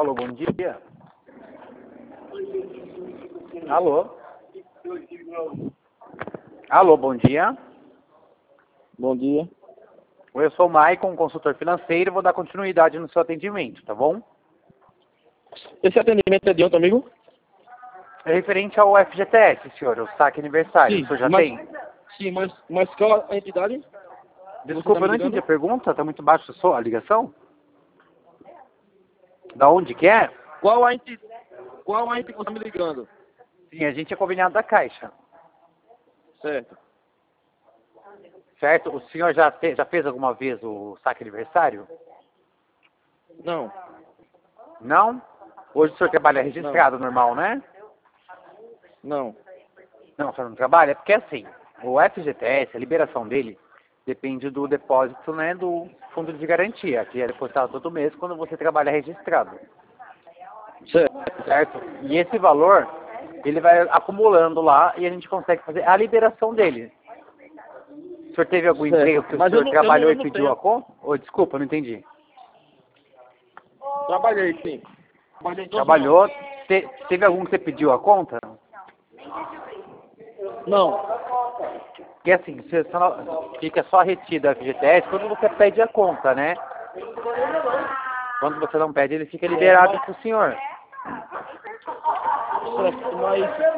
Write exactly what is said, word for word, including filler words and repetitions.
Alô, bom dia. Alô? Alô, bom dia. Bom dia. Eu sou o Maicon, consultor financeiro, vou dar continuidade no seu atendimento, tá bom? Esse atendimento é de ontem, amigo? É referente ao F G T S, senhor, o saque aniversário, Sim, o senhor já mas, tem? sim, mas, mas qual a entidade? Desculpa, tá eu não me entendi a ligando? pergunta, tá muito baixo a sua- a ligação? Da onde que é? Qual a entidade? Qual a entidade que você está me ligando? Sim, a gente é conveniado da Caixa, Certo. certo? O senhor já, te- já fez alguma vez o saque aniversário? Não, Não? Hoje o senhor trabalha registrado normal, né? não. Não, o senhor não trabalha? É porque assim, o F G T S, a liberação dele, depende do depósito, né, do fundo de garantia, que é depositado todo mês quando você trabalha registrado, Certo. certo? E esse valor, ele vai acumulando lá e a gente consegue fazer a liberação dele. O senhor teve algum emprego que Certo. o Mas eu senhor não, eu não, trabalhou eu e não pediu tenho. a conta? Oh, desculpa, não entendi. Trabalhei, sim. Trabalhei doze anos. Trabalhou, te- teve algum que você pediu a conta? Não. Porque assim, você só, fica só retido a F G T S quando você pede a conta, né? Quando você não pede, ele fica Certo, liberado mas, pro senhor. certo, mas